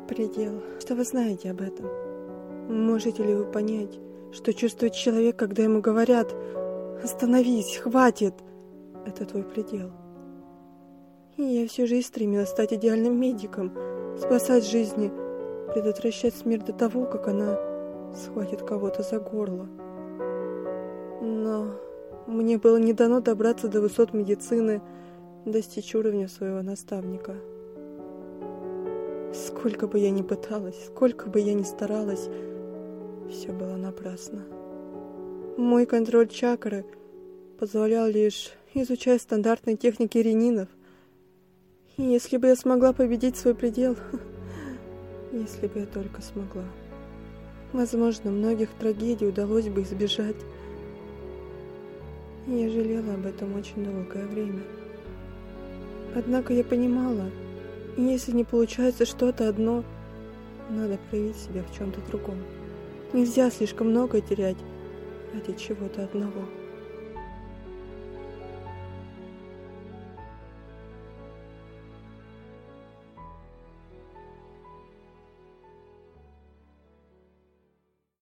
Предел. Что вы знаете об этом? Можете ли вы понять, что чувствует человек, когда ему говорят: «Остановись, хватит!» Это твой предел. И я всю жизнь стремилась стать идеальным медиком, спасать жизни, предотвращать смерть до того, как она схватит кого-то за горло. Но мне было не дано добраться до высот медицины, достичь уровня своего наставника. Сколько бы я ни пыталась, сколько бы я ни старалась, все было напрасно. Мой контроль чакры позволял лишь изучать стандартные техники ренинов. И если бы я смогла победить свой предел, если бы я только смогла, возможно, многих трагедий удалось бы избежать. Я жалела об этом очень долгое время. Однако я понимала, если не получается что-то одно, надо проявить себя в чем-то другом. Нельзя слишком много терять ради чего-то одного.